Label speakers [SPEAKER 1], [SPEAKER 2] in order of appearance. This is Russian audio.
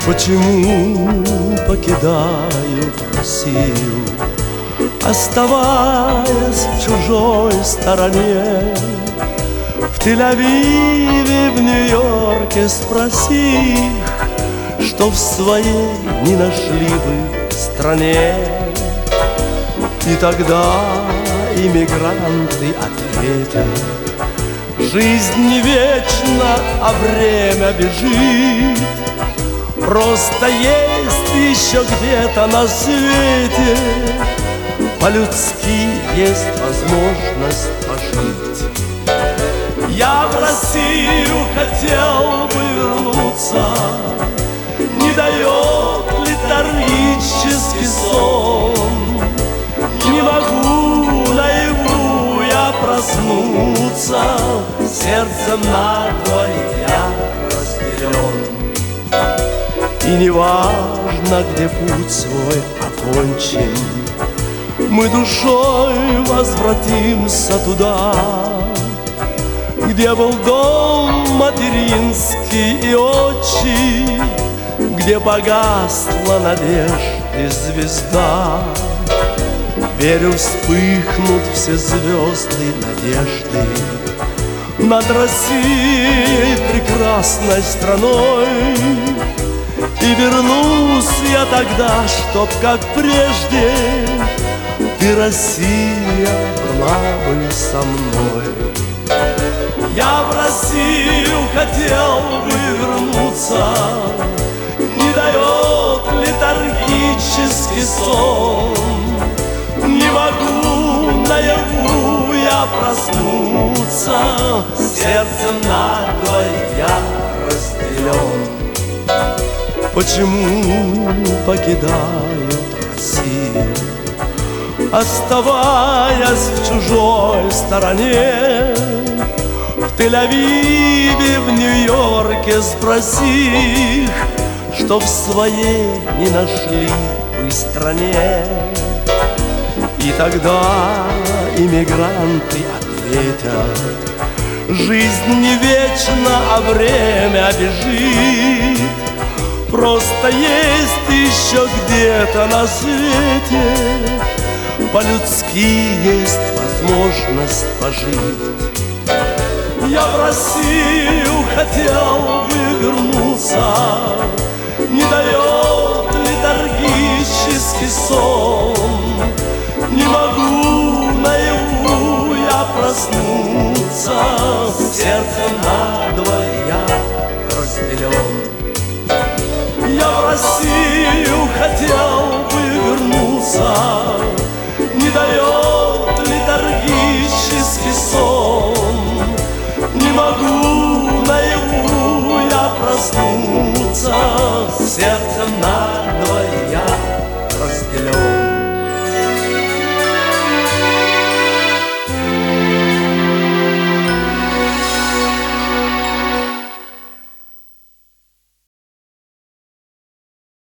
[SPEAKER 1] Почему покидаю Россию, оставаясь в чужой стороне? В Тель-Авиве, в Нью-Йорке спроси их, что в своей не нашли бы стране. И тогда иммигранты ответят: жизнь не вечна, а время бежит. Просто есть еще где-то на свете по-людски есть возможность пожить. Я в Россию хотел бы вернуться, не дает летаргический сон. Не могу наяву я проснуться, сердцем надвое я разделен. И не важно, где путь свой окончен, мы душой возвратимся туда, где был дом материнский и отчий, где погасла надежды звезда. Верю, вспыхнут все звезды надежды над Россией, прекрасной страной. И вернусь я тогда, чтоб, как прежде, ты, Россия, была бы со мной. Я в Россию хотел бы вернуться, не дает летаргический сон. Не могу наяву я проснуться, сердцем надвое я разделен. Почему покидаю Россию, оставаясь в чужой стороне? В Тель-Авиве, в Нью-Йорке спроси их, что в своей не нашли бы стране. И тогда иммигранты ответят: жизнь не вечна, а время бежит. Просто есть еще где-то на свете по-людски есть возможность пожить. Я в Россию хотел бы вернуться, не дает летаргический сон. Не могу наяву я проснуться, сердцем надвое я разделен. Я в Россию хотел бы вернуться, не дает летаргический сон.